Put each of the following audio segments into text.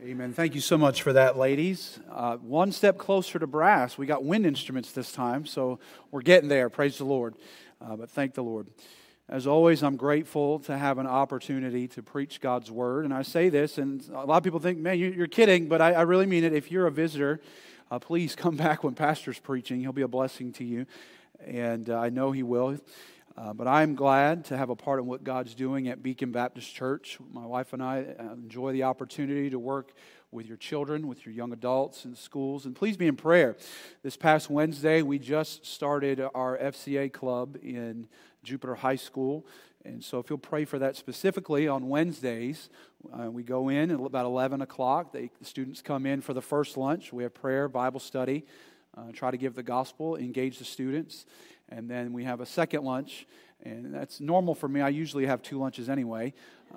Amen. Thank you so much for that, ladies. One step closer to brass. We got wind instruments this time, so we're getting there. Praise the Lord. But thank the Lord. As always, I'm grateful to have an opportunity to preach God's Word. And I say this, and a lot of people think, man, you're kidding, but I really mean it. If you're a visitor, please come back when Pastor's preaching. He'll be a blessing to you, and I know he will. But I'm glad to have a part in what God's doing at Beacon Baptist Church. My wife and I enjoy the opportunity to work with your children, with your young adults in schools. And please be in prayer. This past Wednesday, we just started our FCA club in Jupiter High School. And so if you'll pray for that specifically on Wednesdays, we go in at about 11 o'clock. The students come in for the first lunch. We have prayer, Bible study, try to give the gospel, engage the students. And then we have a second lunch, and that's normal for me. I usually have two lunches anyway.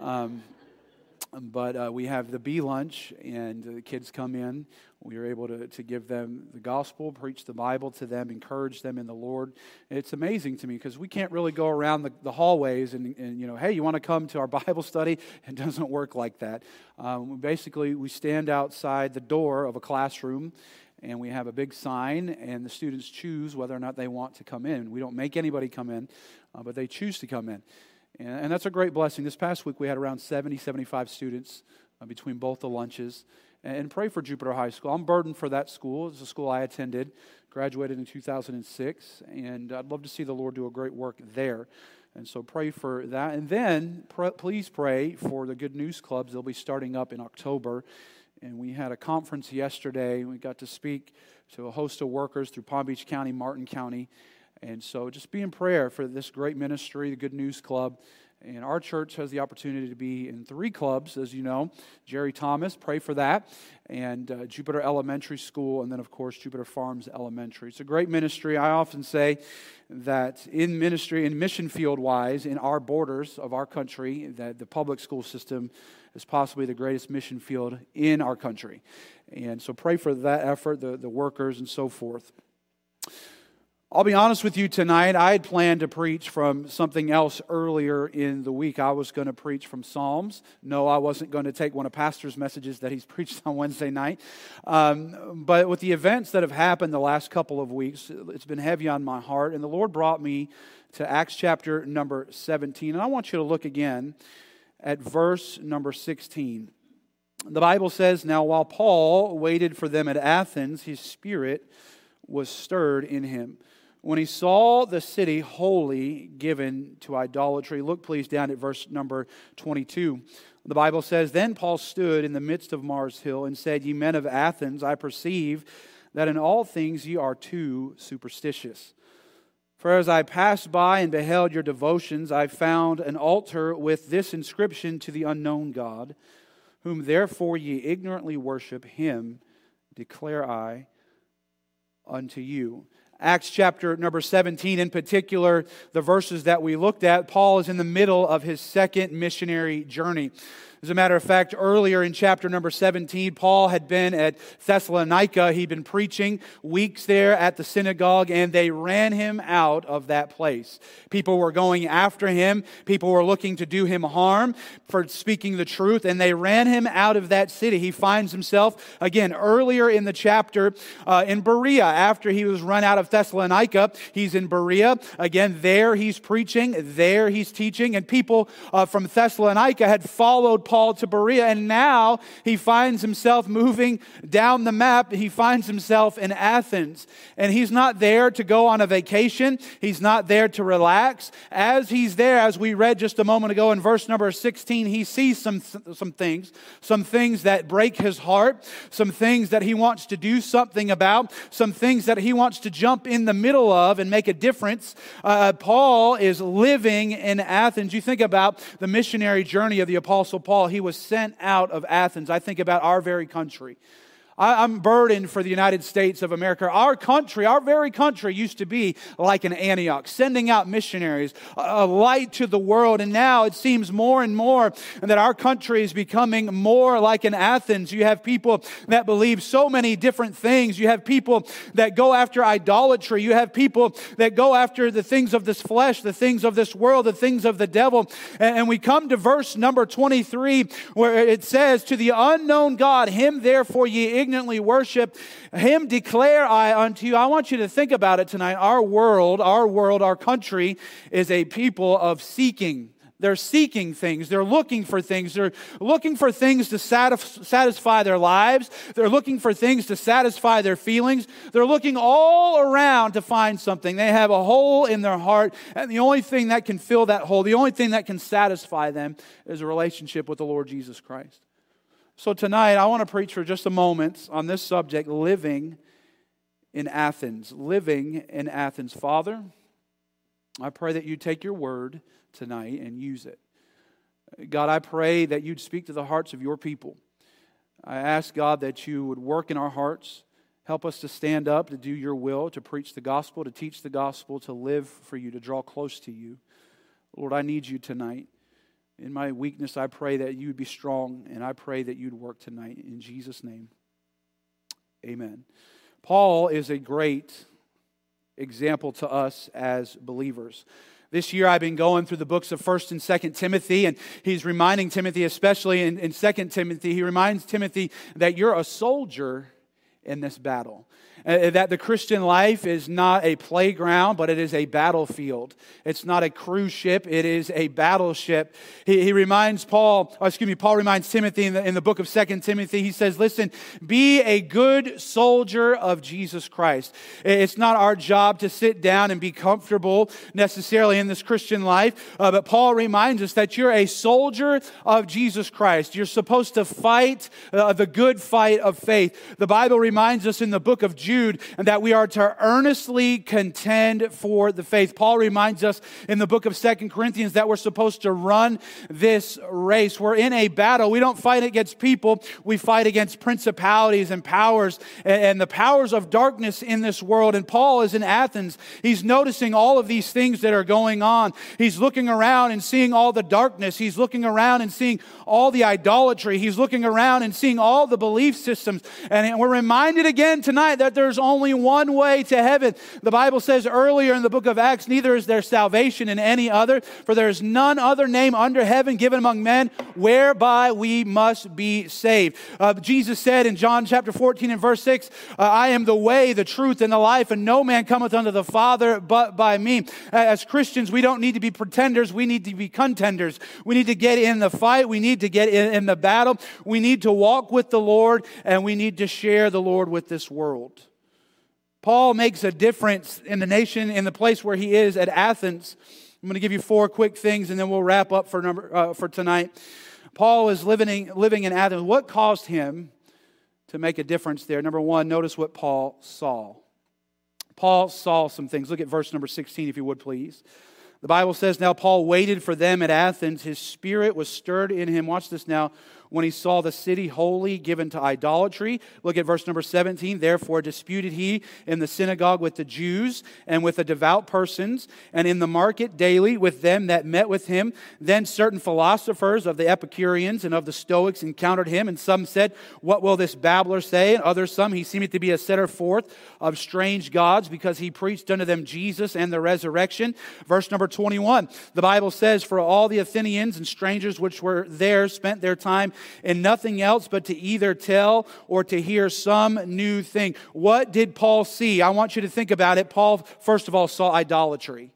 But we have the B lunch, and the kids come in. We are able to give them the gospel, preach the Bible to them, encourage them in the Lord. It's amazing to me because we can't really go around the hallways and hey, you want to come to our Bible study? It doesn't work like that. Basically, we stand outside the door of a classroom, and we have a big sign, and the students choose whether or not they want to come in. We don't make anybody come in, but they choose to come in. And that's a great blessing. This past week, we had around 70, 75 students between both the lunches. And pray for Jupiter High School. I'm burdened for that school. It's a school I attended, graduated in 2006, and I'd love to see the Lord do a great work there. And so pray for that. And then please pray for the Good News Clubs. They'll be starting up in October. And we had a conference yesterday. We got to speak to a host of workers through Palm Beach County, Martin County. And so just be in prayer for this great ministry, the Good News Club. And our church has the opportunity to be in 3 clubs, as you know. Jerry Thomas, pray for that. And Jupiter Elementary School, and then, of course, Jupiter Farms Elementary. It's a great ministry. I often say that in ministry, in mission field-wise, in our borders of our country, that the public school system is possibly the greatest mission field in our country. And so pray for that effort, the workers, and so forth. I'll be honest with you tonight, I had planned to preach from something else earlier in the week. I was going to preach from Psalms. No, I wasn't going to take one of Pastor's messages that he's preached on Wednesday night. But with the events that have happened the last couple of weeks, it's been heavy on my heart. And the Lord brought me to Acts chapter number 17. And I want you to look again at verse number 16. The Bible says, "Now while Paul waited for them at Athens, his spirit was stirred in him, when he saw the city wholly given to idolatry." Look please down at verse number 22. The Bible says, "Then Paul stood in the midst of Mars Hill and said, Ye men of Athens, I perceive that in all things ye are too superstitious. For as I passed by and beheld your devotions, I found an altar with this inscription to the unknown God, whom therefore ye ignorantly worship, him declare I unto you." Acts chapter number 17, in particular, the verses that we looked at, Paul is in the middle of his second missionary journey. As a matter of fact, earlier in chapter number 17, Paul had been at Thessalonica. He'd been preaching weeks there at the synagogue, and they ran him out of that place. People were going after him. People were looking to do him harm for speaking the truth, and they ran him out of that city. He finds himself, again, earlier in the chapter, in Berea. After he was run out of Thessalonica, he's in Berea. Again, there he's preaching, there he's teaching, and people from Thessalonica had followed Paul to Berea, and now he finds himself moving down the map. He finds himself in Athens, and he's not there to go on a vacation. He's not there to relax. As he's there, as we read just a moment ago in verse number 16, he sees some things that break his heart, some things that he wants to do something about, some things that he wants to jump in the middle of and make a difference. Paul is living in Athens. You think about the missionary journey of the Apostle Paul. He was sent out of Athens. I think about our very country. I'm burdened for the United States of America. Our country, our very country, used to be like an Antioch, sending out missionaries, a light to the world. And now it seems more and more that our country is becoming more like an Athens. You have people that believe so many different things. You have people that go after idolatry. You have people that go after the things of this flesh, the things of this world, the things of the devil. And we come to verse number 23, where it says, "To the unknown God, him therefore ye ignorantly worship, him declare I unto you." I want you to think about it tonight. Our world, our country is a people of seeking. They're seeking things. They're looking for things. They're looking for things to satisfy their lives. They're looking for things to satisfy their feelings. They're looking all around to find something. They have a hole in their heart, and the only thing that can fill that hole, the only thing that can satisfy them is a relationship with the Lord Jesus Christ. So tonight, I want to preach for just a moment on this subject, living in Athens. Living in Athens. Father, I pray that you take your word tonight and use it. God, I pray that you'd speak to the hearts of your people. I ask, God, that you would work in our hearts. Help us to stand up, to do your will, to preach the gospel, to teach the gospel, to live for you, to draw close to you. Lord, I need you tonight. In my weakness, I pray that you would be strong, and I pray that you'd work tonight. In Jesus' name, amen. Paul is a great example to us as believers. This year I've been going through the books of 1st and 2nd Timothy, and he's reminding Timothy, especially in 2nd Timothy, he reminds Timothy that you're a soldier in this battle. That the Christian life is not a playground, but it is a battlefield. It's not a cruise ship, it is a battleship. Paul reminds Timothy in the book of 2 Timothy, he says, listen, be a good soldier of Jesus Christ. It's not our job to sit down and be comfortable necessarily in this Christian life, but Paul reminds us that you're a soldier of Jesus Christ. You're supposed to fight the good fight of faith. The Bible reminds us in the book of Jude that we are to earnestly contend for the faith. Paul reminds us in the book of 2 Corinthians that we're supposed to run this race. We're in a battle. We don't fight against people. We fight against principalities and powers and the powers of darkness in this world. And Paul is in Athens. He's noticing all of these things that are going on. He's looking around and seeing all the darkness. He's looking around and seeing all the idolatry. He's looking around and seeing all the belief systems. And we're reminded again tonight that there's only one way to heaven. The Bible says earlier in the book of Acts, neither is there salvation in any other, for there is none other name under heaven given among men whereby we must be saved. Jesus said in John chapter 14 and verse 6, I am the way, the truth, and the life, and no man cometh unto the Father but by me. As Christians, we don't need to be pretenders. We need to be contenders. We need to get in the fight. We need to get in the battle. We need to walk with the Lord, and we need to share the Lord with this world. Paul makes a difference in the nation, in the place where he is at Athens. I'm going to give you 4 quick things, and then we'll wrap up for tonight. Paul is living in Athens. What caused him to make a difference there? Number 1, notice what Paul saw. Paul saw some things. Look at verse number 16, if you would, please. The Bible says, now Paul waited for them at Athens. His spirit was stirred in him. Watch this now. When he saw the city wholly given to idolatry. Look at verse number 17. Therefore disputed he in the synagogue with the Jews and with the devout persons, and in the market daily with them that met with him. Then certain philosophers of the Epicureans and of the Stoics encountered him, and some said, what will this babbler say? And others some, he seemed to be a setter forth of strange gods, because he preached unto them Jesus and the resurrection. Verse number 21. The Bible says, for all the Athenians and strangers which were there spent their time in nothing else but to either tell or to hear some new thing. What did Paul see? I want you to think about it. Paul, first of all, saw idolatry.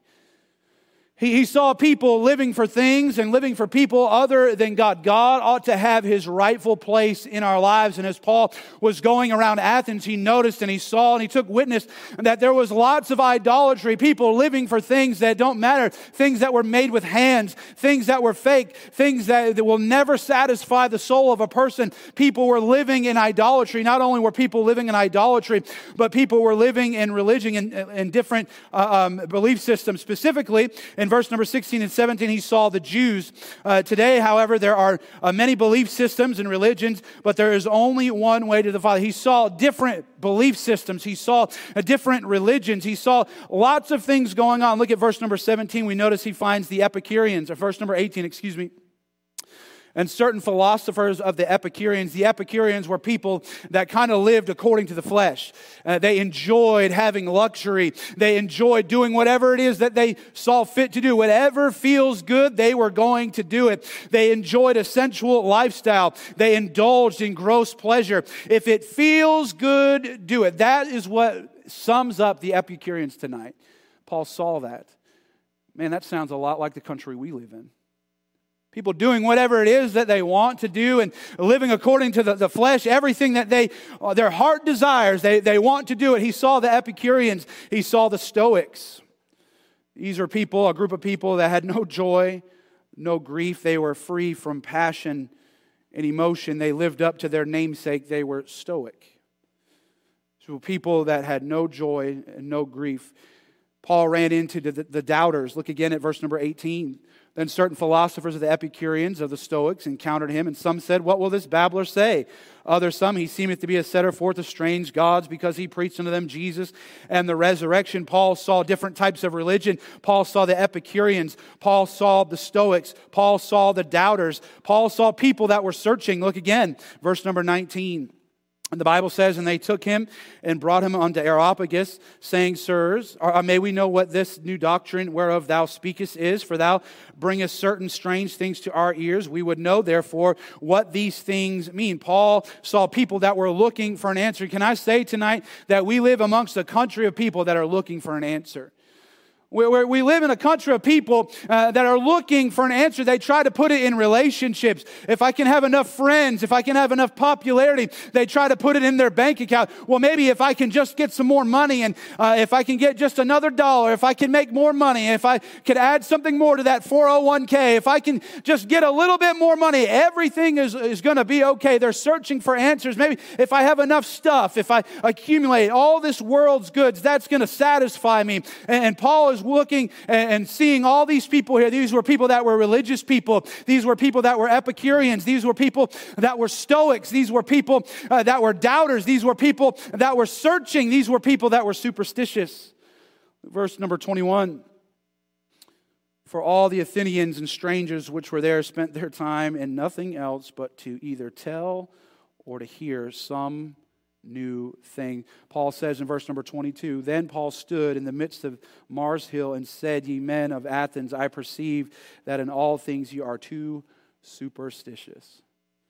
He saw people living for things and living for people other than God. God ought to have His rightful place in our lives. And as Paul was going around Athens, he noticed and he saw and he took witness that there was lots of idolatry. People living for things that don't matter. Things that were made with hands. Things that were fake. Things that will never satisfy the soul of a person. People were living in idolatry. Not only were people living in idolatry, but people were living in religion and different belief systems. Specifically, in in verse number 16 and 17, he saw the Jews. Today, however, there are many belief systems and religions, but there is only one way to the Father. He saw different belief systems. He saw different religions. He saw lots of things going on. Look at verse number 17. We notice he finds the Epicureans, or verse number 18, excuse me. And certain philosophers of the Epicureans. The Epicureans were people that kind of lived according to the flesh. They enjoyed having luxury. They enjoyed doing whatever it is that they saw fit to do. Whatever feels good, they were going to do it. They enjoyed a sensual lifestyle. They indulged in gross pleasure. If it feels good, do it. That is what sums up the Epicureans tonight. Paul saw that. Man, that sounds a lot like the country we live in. People doing whatever it is that they want to do and living according to the flesh, everything that their heart desires, they want to do it. He saw the Epicureans. He saw the Stoics. These are people, a group of people that had no joy, no grief. They were free from passion and emotion. They lived up to their namesake. They were Stoic. So people that had no joy and no grief. Paul ran into the doubters. Look again at verse number 18. Then certain philosophers of the Epicureans, of the Stoics, encountered him, and some said, "What will this babbler say?" Others, "Some, he seemeth to be a setter forth of strange gods, because he preached unto them Jesus and the resurrection." Paul saw different types of religion. Paul saw the Epicureans. Paul saw the Stoics. Paul saw the doubters. Paul saw people that were searching. Look again, verse number 19. And the Bible says, "And they took him and brought him unto Areopagus, saying, Sirs, may we know what this new doctrine whereof thou speakest is? For thou bringest certain strange things to our ears. We would know, therefore, what these things mean." Paul saw people that were looking for an answer. Can I say tonight that we live amongst a country of people that are looking for an answer? We live in a country of people that are looking for an answer. They try to put it in relationships. If I can have enough friends, if I can have enough popularity, they try to put it in their bank account. Well, maybe if I can just get some more money, and if I can get just another dollar, if I can make more money, if I could add something more to that 401k, if I can just get a little bit more money, everything is going to be okay. They're searching for answers. Maybe if I have enough stuff, if I accumulate all this world's goods, that's going to satisfy me. And Paul is looking and seeing all these people here. These were people that were religious people. These were people that were Epicureans. These were people that were Stoics. These were people that were doubters. These were people that were searching. These were people that were superstitious. Verse number 21. "For all the Athenians and strangers which were there spent their time in nothing else but to either tell or to hear some new thing." Paul says in verse number 22, "Then Paul stood in the midst of Mars Hill and said, Ye men of Athens, I perceive that in all things you are too superstitious."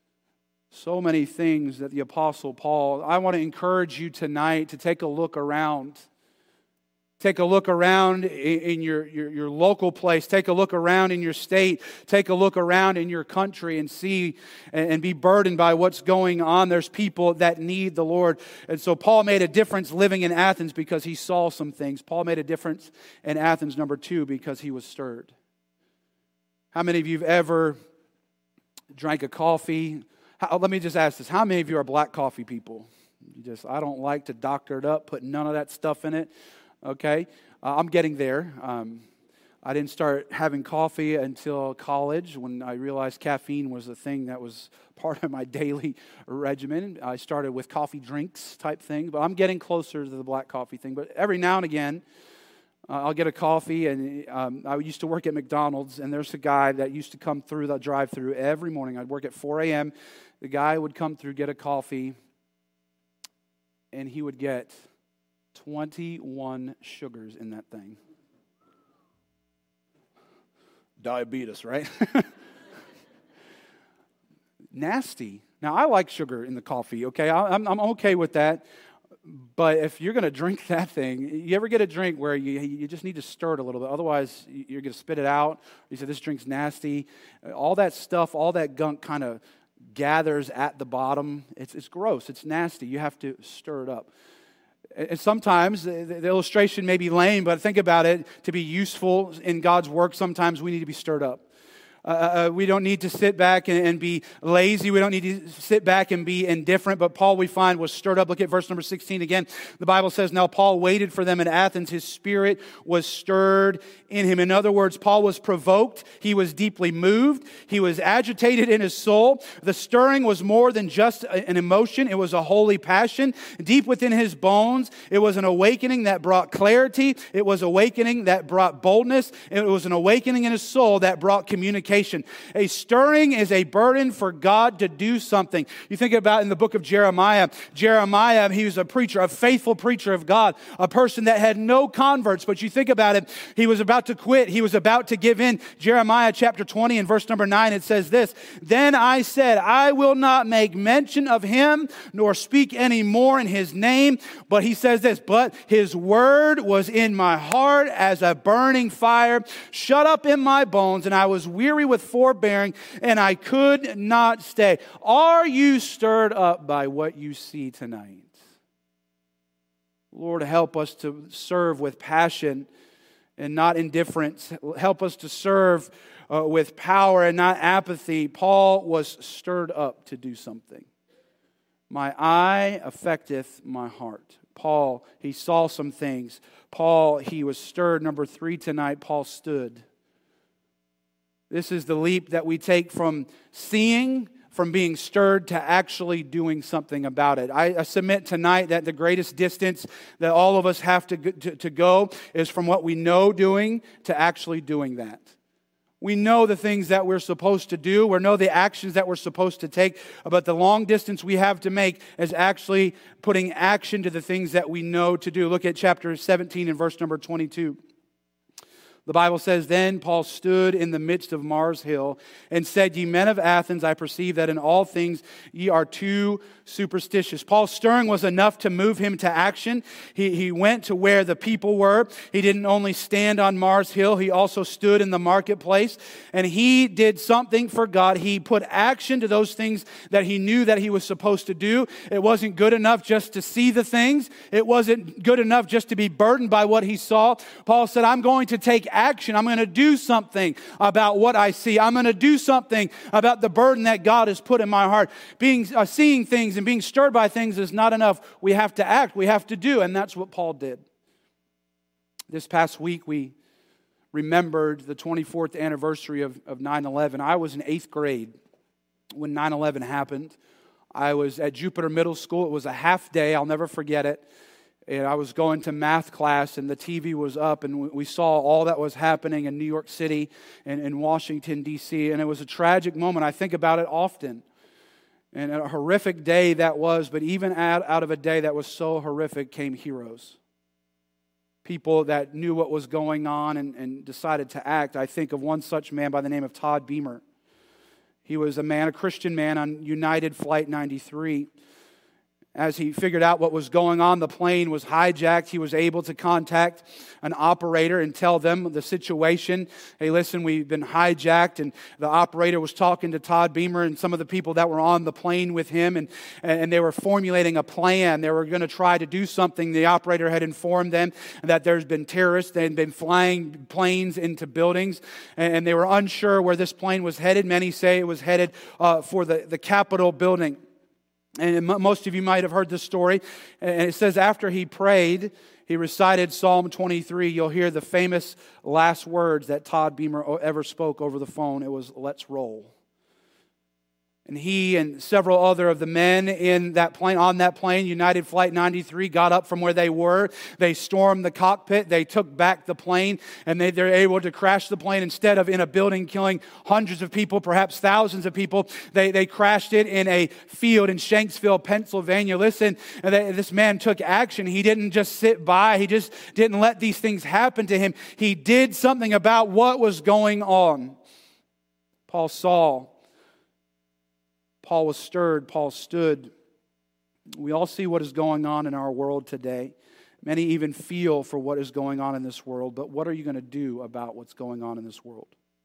So many things that the Apostle Paul, I want to encourage you tonight to take a look around. Take a look around in your local place. Take a look around in your state. Take a look around in your country and see and be burdened by what's going on. There's people that need the Lord. And so Paul made a difference living in Athens because he saw some things. Paul made a difference in Athens, number 2, because he was stirred. How many of you have ever drank a coffee? Let me just ask this. How many of you are black coffee people? I don't like to doctor it up, put none of that stuff in it. Okay, I'm getting there. I didn't start having coffee until college when I realized caffeine was a thing that was part of my daily regimen. I started with coffee drinks type thing, but I'm getting closer to the black coffee thing. But every now and again, I'll get a coffee, and I used to work at McDonald's, and there's a guy that used to come through the drive-thru every morning. I'd work at 4 a.m. The guy would come through, get a coffee, and he would get 21 sugars in that thing. Diabetes, right? Nasty. Now, I like sugar in the coffee, okay? I'm okay with that. But if you're going to drink that thing, you ever get a drink where you just need to stir it a little bit? Otherwise, you're going to spit it out. You say, this drink's nasty. All that stuff, all that gunk kind of gathers at the bottom. It's gross. It's nasty. You have to stir it up. And sometimes the illustration may be lame, but think about it. To be useful in God's work, sometimes we need to be stirred up. We don't need to sit back and be lazy. We don't need to sit back and be indifferent. But Paul, we find, was stirred up. Look at verse number 16 again. The Bible says, now Paul waited for them in Athens. His spirit was stirred in him. In other words, Paul was provoked. He was deeply moved. He was agitated in his soul. The stirring was more than just an emotion. It was a holy passion deep within his bones. It was an awakening that brought clarity. It was awakening that brought boldness. It was an awakening in his soul that brought communication. A stirring is a burden for God to do something. You think about in the book of Jeremiah. Jeremiah, he was a preacher, a faithful preacher of God, a person that had no converts. But you think about it, he was about to quit. He was about to give in. Jeremiah chapter 20 and verse number 9, it says this, then I said, I will not make mention of him, nor speak any more in his name. But he says this, but his word was in my heart as a burning fire, shut up in my bones, and I was weary with forbearing, and I could not stay. Are you stirred up by what you see tonight? Lord, help us to serve with passion and not indifference. Help us to serve with power and not apathy. Paul was stirred up to do something. My eye affecteth my heart. Paul, he saw some things. Paul, he was stirred. Number 3 tonight, Paul stood. This is the leap that we take from seeing, from being stirred to actually doing something about it. I submit tonight that the greatest distance that all of us have to go is from what we know doing to actually doing that. We know the things that we're supposed to do. We know the actions that we're supposed to take. But the long distance we have to make is actually putting action to the things that we know to do. Look at chapter 17 and verse number 22. The Bible says, then Paul stood in the midst of Mars Hill and said, ye men of Athens, I perceive that in all things ye are too superstitious. Paul's stirring was enough to move him to action. He went to where the people were. He didn't only stand on Mars Hill, he also stood in the marketplace. And he did something for God. He put action to those things that he knew that he was supposed to do. It wasn't good enough just to see the things. It wasn't good enough just to be burdened by what he saw. Paul said, I'm going to take action. I'm going to do something about what I see. I'm going to do something about the burden that God has put in my heart. Seeing things and being stirred by things is not enough. We have to act. We have to do. And that's what Paul did. This past week, we remembered the 24th anniversary of 9/11. I was in 8th grade when 9/11 happened. I was at Jupiter Middle School. It was a half day. I'll never forget it. And I was going to math class, and the TV was up, and we saw all that was happening in New York City and in Washington, D.C., and it was a tragic moment. I think about it often. And a horrific day that was, but even out of a day that was so horrific came heroes. People that knew what was going on and decided to act. I think of one such man by the name of Todd Beamer. He was a Christian man on United Flight 93. As he figured out what was going on, the plane was hijacked. He was able to contact an operator and tell them the situation. Hey, listen, we've been hijacked. And the operator was talking to Todd Beamer and some of the people that were on the plane with him. And they were formulating a plan. They were going to try to do something. The operator had informed them that there's been terrorists. They had been flying planes into buildings. And they were unsure where this plane was headed. Many say it was headed for the Capitol building. And most of you might have heard this story. And it says after he prayed, he recited Psalm 23. You'll hear the famous last words that Todd Beamer ever spoke over the phone. It was, let's roll. And he and several other of the men in that plane, on that plane, United Flight 93, got up from where they were. They stormed the cockpit. They took back the plane, and they're able to crash the plane instead of in a building killing hundreds of people, perhaps thousands of people. They crashed it in a field in Shanksville, Pennsylvania. Listen, this man took action. He didn't just sit by. He just didn't let these things happen to him. He did something about what was going on. Paul saw. Paul was stirred. Paul stood. We all see what is going on in our world today. Many even feel for what is going on in this world. But what are you going to do about what's going on in this world?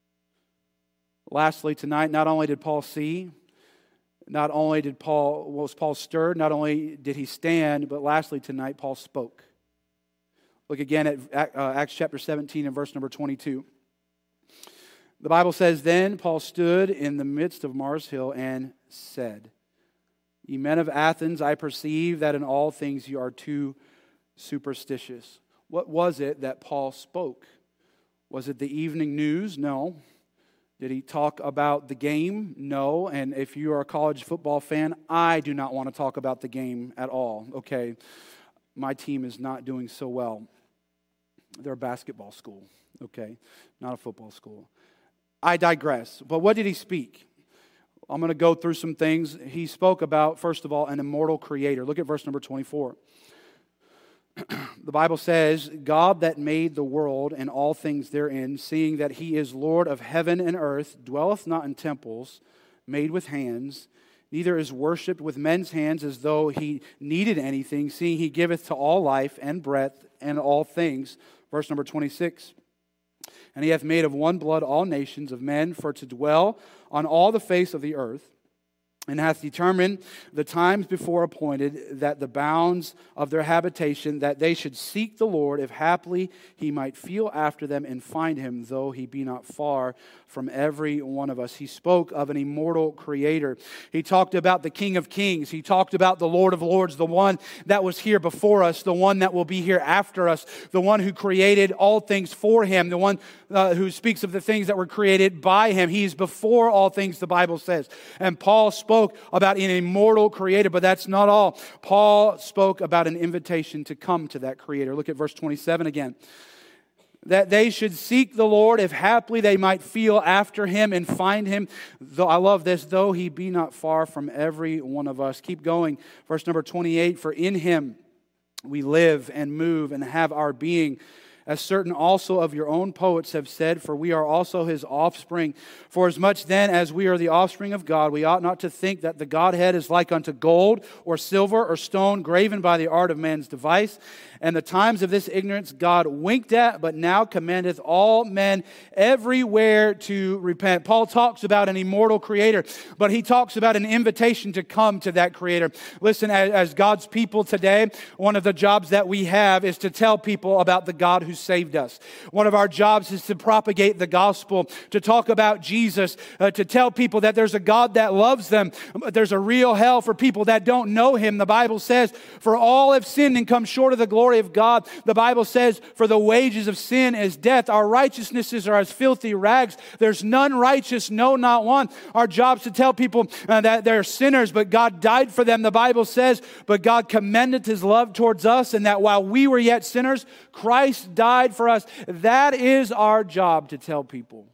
Lastly, tonight, not only did Paul see, not only was Paul stirred, not only did he stand, but lastly tonight, Paul spoke. Look again at Acts chapter 17 and verse number 22. The Bible says, "Then Paul stood in the midst of Mars Hill and said, Ye men of Athens, I perceive that in all things you are too superstitious." What was it that Paul spoke? Was it the evening news? No. Did he talk about the game? No. And if you are a college football fan, I do not want to talk about the game at all. Okay, my team is not doing so well. They're a basketball school, okay, not a football school. I digress. But what did he speak? I'm going to go through some things. He spoke about, first of all, an immortal creator. Look at verse number 24. The Bible says, "God that made the world and all things therein, seeing that he is Lord of heaven and earth, dwelleth not in temples made with hands, neither is worshipped with men's hands as though he needed anything, seeing he giveth to all life and breath and all things." Verse number 26. "And he hath made of one blood all nations of men for to dwell on all the face of the earth, and hath determined the times before appointed, that the bounds of their habitation, that they should seek the Lord, if haply he might feel after them and find him, though he be not far from every one of us." He spoke of an immortal creator. He talked about the King of Kings. He talked about the Lord of Lords, the one that was here before us, the one that will be here after us, the one who created all things for him, the one who speaks of the things that were created by him. He's before all things, the Bible says. And Paul spoke about an immortal creator, but that's not all. Paul spoke about an invitation to come to that creator. Look at verse 27 again. "That they should seek the Lord, if haply they might feel after him and find him. Though," I love this, "though he be not far from every one of us." Keep going. Verse number 28, "For in him we live and move and have our being, as certain also of your own poets have said, for we are also his offspring. For as much then as we are the offspring of God, we ought not to think that the Godhead is like unto gold or silver or stone, graven by the art of man's device. And the times of this ignorance God winked at, but now commandeth all men everywhere to repent." Paul talks about an immortal creator, but he talks about an invitation to come to that creator. Listen, as God's people today, one of the jobs that we have is to tell people about the God who saved us. One of our jobs is to propagate the gospel, to talk about Jesus, to tell people that there's a God that loves them. There's a real hell for people that don't know him. The Bible says, "For all have sinned and come short of the glory of God." The Bible says, "For the wages of sin is death. Our righteousnesses are as filthy rags. There's none righteous, no, not one." Our job is to tell people that they're sinners, but God died for them. The Bible says, "But God commendeth his love towards us, and that while we were yet sinners, Christ died for us." That is our job, to tell people.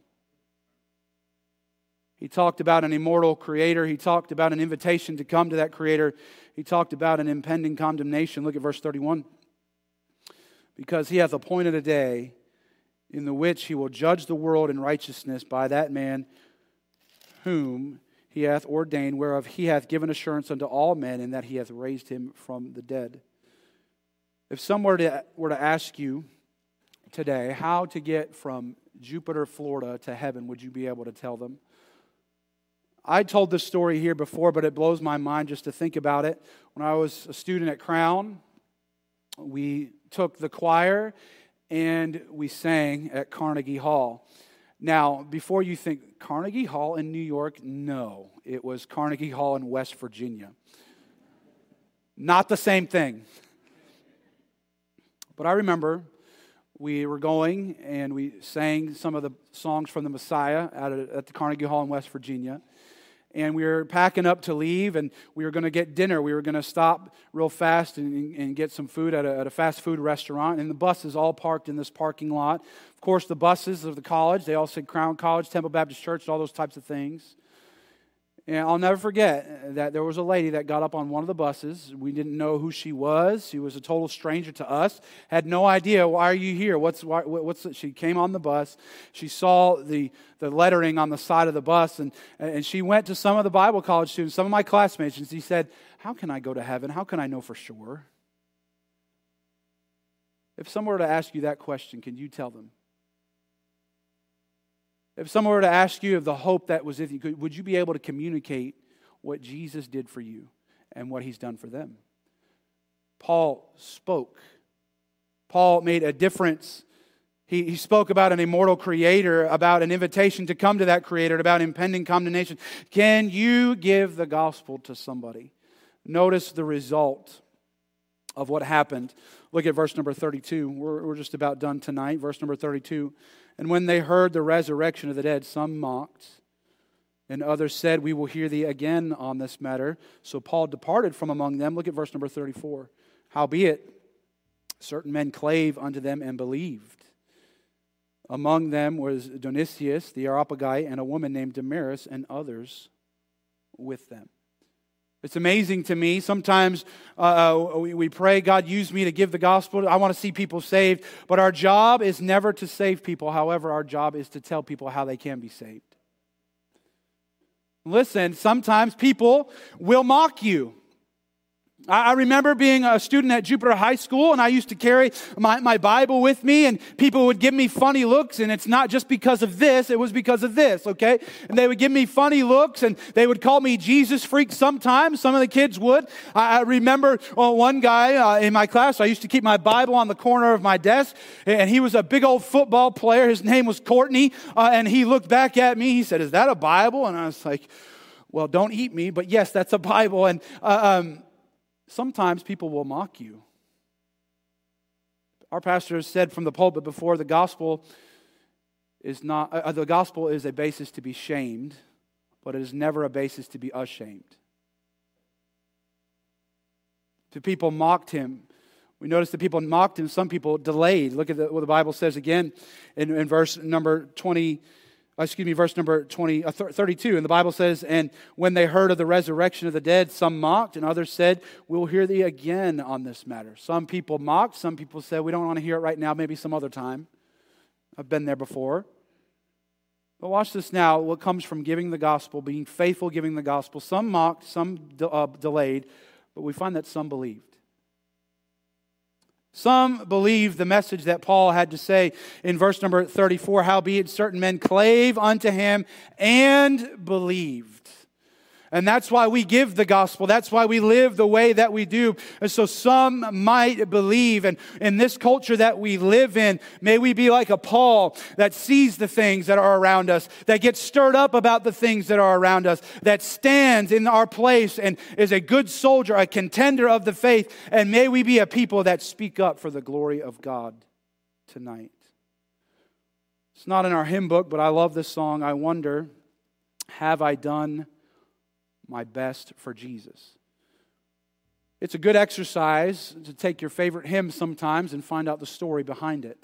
He talked about an immortal creator. He talked about an invitation to come to that creator. He talked about an impending condemnation. Look at verse 31. "Because he hath appointed a day in the which he will judge the world in righteousness by that man whom he hath ordained, whereof he hath given assurance unto all men, and that he hath raised him from the dead." If someone were to ask you today how to get from Jupiter, Florida to heaven, would you be able to tell them? I told this story here before, but it blows my mind just to think about it. When I was a student at Crown, we took the choir and we sang at Carnegie Hall. Now, before you think, Carnegie Hall in New York? No, it was Carnegie Hall in West Virginia. Not the same thing. But I remember we were going and we sang some of the songs from the Messiah at the Carnegie Hall in West Virginia. And we were packing up to leave, and we were going to get dinner. We were going to stop real fast and get some food at a fast food restaurant. And the buses all parked in this parking lot. Of course, the buses of the college, they all said Crown College, Temple Baptist Church, all those types of things. And I'll never forget that there was a lady that got up on one of the buses. We didn't know who she was. She was a total stranger to us. Had no idea, why are you here? She came on the bus. She saw the lettering on the side of the bus, and she went to some of the Bible college students, some of my classmates, and she said, "How can I go to heaven? How can I know for sure?" If someone were to ask you that question, can you tell them? If someone were to ask you of the hope that was with you, would you be able to communicate what Jesus did for you and what he's done for them? Paul spoke. Paul made a difference. He spoke about an immortal creator, about an invitation to come to that creator, about impending condemnation. Can you give the gospel to somebody? Notice the result of what happened. Look at verse number 32. We're just about done tonight. Verse number 32. And when they heard the resurrection of the dead, some mocked, and others said, we will hear thee again on this matter. So Paul departed from among them. Look at verse number 34. Howbeit, certain men clave unto them and believed. Among them was Dionysius the Areopagite and a woman named Damaris and others with them. It's amazing to me. Sometimes we pray, God, use me to give the gospel. I want to see people saved. But our job is never to save people. However, our job is to tell people how they can be saved. Listen, sometimes people will mock you. I remember being a student at Jupiter High School, and I used to carry my Bible with me, and people would give me funny looks, and it's not just because of this, it was because of this, okay? And they would give me funny looks, and they would call me Jesus freak sometimes. Some of the kids would. I remember one guy in my class, I used to keep my Bible on the corner of my desk, and he was a big old football player. His name was Courtney, and he looked back at me. He said, is that a Bible? And I was like, well, don't eat me, but yes, that's a Bible. And sometimes people will mock you. Our pastor has said from the pulpit before, the gospel is a basis to be shamed, but it is never a basis to be ashamed. The people mocked him. We notice that people mocked him. Some people delayed. Look at what the Bible says again in verse number 32. And the Bible says, and when they heard of the resurrection of the dead, some mocked, and others said, we'll hear thee again on this matter. Some people mocked. Some people said, we don't want to hear it right now, maybe some other time. I've been there before. But watch this now, what comes from giving the gospel, being faithful giving the gospel. Some mocked, some delayed, but we find that some believed. Some believed the message that Paul had to say in verse number 34, howbeit certain men clave unto him and believed. And that's why we give the gospel. That's why we live the way that we do. And so some might believe. And in this culture that we live in, may we be like a Paul that sees the things that are around us, that gets stirred up about the things that are around us, that stands in our place and is a good soldier, a contender of the faith. And may we be a people that speak up for the glory of God tonight. It's not in our hymn book, but I love this song. I wonder, have I done my best for Jesus? It's a good exercise to take your favorite hymn sometimes and find out the story behind it.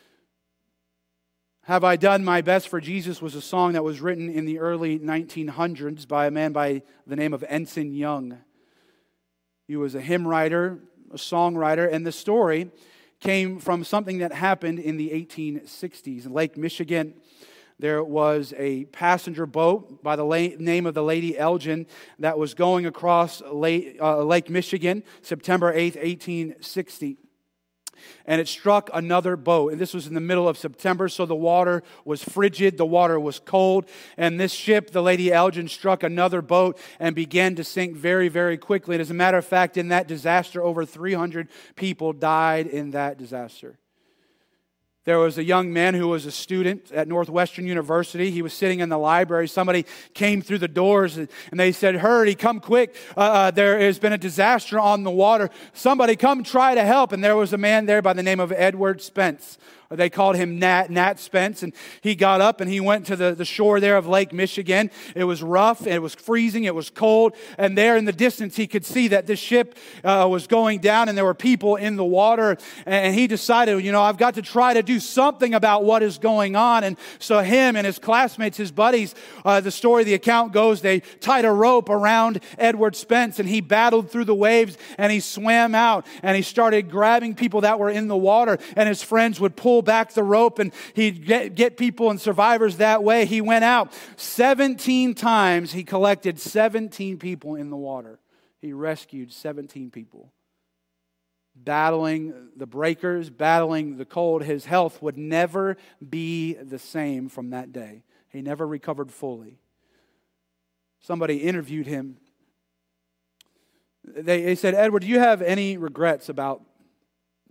Have I Done My Best for Jesus was a song that was written in the early 1900s by a man by the name of Ensign Young. He was a hymn writer, a songwriter, and the story came from something that happened in the 1860s. In Lake Michigan, there was a passenger boat by the name of the Lady Elgin that was going across Lake Michigan, September 8th, 1860. And it struck another boat. And this was in the middle of September, so the water was frigid, the water was cold. And this ship, the Lady Elgin, struck another boat and began to sink very, very quickly. And as a matter of fact, in that disaster, over 300 people died in that disaster. There was a young man who was a student at Northwestern University. He was sitting in the library. Somebody came through the doors and they said, hurry, come quick. There has been a disaster on the water. Somebody come try to help. And there was a man there by the name of Edward Spence. They called him Nat Spence, and he got up and he went to the shore there of Lake Michigan. It was rough, it was freezing, it was cold, and there in the distance he could see that this ship was going down and there were people in the water, and he decided, I've got to try to do something about what is going on. And so him and his classmates, his buddies, the story, the account goes, they tied a rope around Edward Spence and he battled through the waves and he swam out and he started grabbing people that were in the water, and his friends would pull back the rope and he'd get people and survivors that way. He went out 17 times. He collected 17 people in the water. He rescued 17 people. Battling the breakers, battling the cold, his health would never be the same from that day. He never recovered fully. Somebody interviewed him. They said, Edward, do you have any regrets about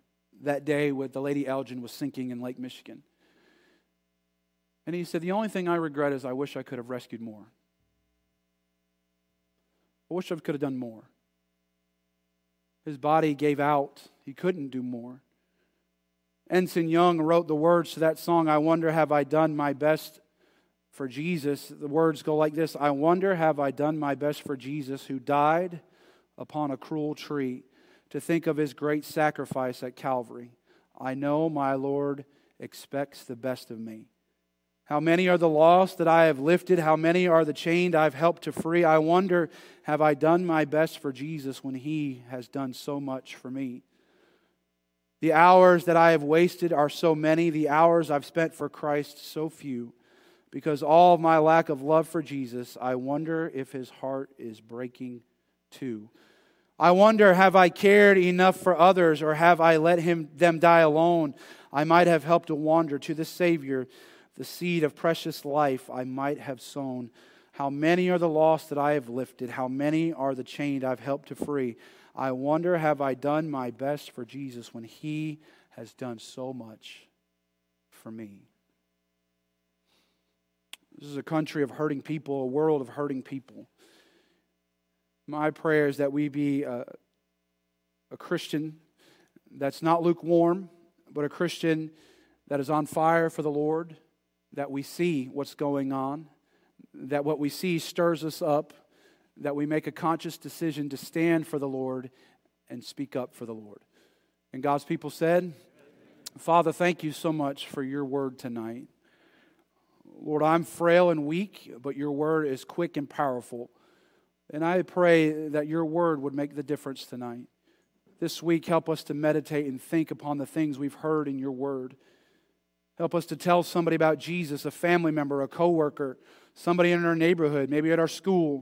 that day when the Lady Elgin was sinking in Lake Michigan. And he said, the only thing I regret is I wish I could have rescued more. I wish I could have done more. His body gave out. He couldn't do more. Ensign Young wrote the words to that song, I wonder have I done my best for Jesus. The words go like this, I wonder have I done my best for Jesus who died upon a cruel tree to think of his great sacrifice at Calvary. I know my Lord expects the best of me. How many are the lost that I have lifted? How many are the chained I've helped to free? I wonder, have I done my best for Jesus when He has done so much for me? The hours that I have wasted are so many. The hours I've spent for Christ so few. Because all of my lack of love for Jesus, I wonder if His heart is breaking too. I wonder, have I cared enough for others, or have I let them die alone? I might have helped to wander to the Savior, the seed of precious life I might have sown. How many are the lost that I have lifted? How many are the chained I've helped to free? I wonder, have I done my best for Jesus when He has done so much for me? This is a country of hurting people, a world of hurting people. My prayer is that we be a Christian that's not lukewarm, but a Christian that is on fire for the Lord, that we see what's going on, that what we see stirs us up, that we make a conscious decision to stand for the Lord and speak up for the Lord. And God's people said, Father, thank you so much for your word tonight. Lord, I'm frail and weak, but your word is quick and powerful. And I pray that your word would make the difference tonight. This week, help us to meditate and think upon the things we've heard in your word. Help us to tell somebody about Jesus, a family member, a coworker, somebody in our neighborhood, maybe at our school.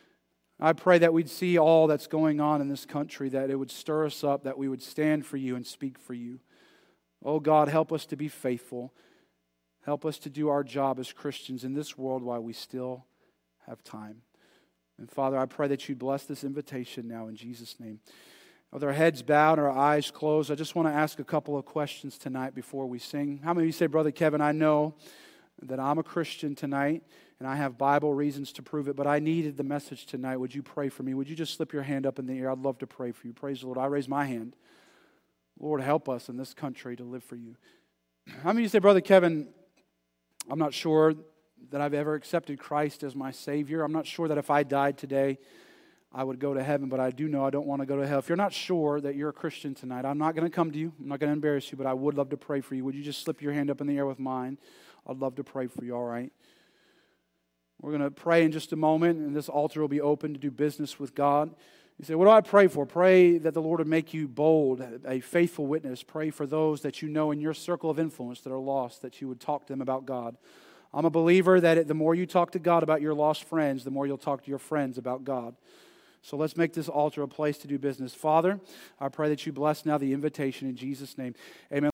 I pray that we'd see all that's going on in this country, that it would stir us up, that we would stand for you and speak for you. Oh God, help us to be faithful. Help us to do our job as Christians in this world while we still have time. And Father, I pray that you'd bless this invitation now in Jesus' name. With our heads bowed and our eyes closed, I just want to ask a couple of questions tonight before we sing. How many of you say, Brother Kevin, I know that I'm a Christian tonight and I have Bible reasons to prove it, but I needed the message tonight. Would you pray for me? Would you just slip your hand up in the air? I'd love to pray for you. Praise the Lord. I raise my hand. Lord, help us in this country to live for you. How many of you say, Brother Kevin, I'm not sure that I've ever accepted Christ as my Savior. I'm not sure that if I died today, I would go to heaven, but I do know I don't want to go to hell. If you're not sure that you're a Christian tonight, I'm not going to come to you. I'm not going to embarrass you, but I would love to pray for you. Would you just slip your hand up in the air with mine? I'd love to pray for you, all right? We're going to pray in just a moment, and this altar will be open to do business with God. You say, what do I pray for? Pray that the Lord would make you bold, a faithful witness. Pray for those that you know in your circle of influence that are lost, that you would talk to them about God. I'm a believer that the more you talk to God about your lost friends, the more you'll talk to your friends about God. So let's make this altar a place to do business. Father, I pray that you bless now the invitation in Jesus' name. Amen.